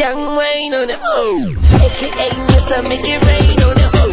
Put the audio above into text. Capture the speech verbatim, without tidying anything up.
Young Wayne on the O, A K A Mister Make It Rain on the O.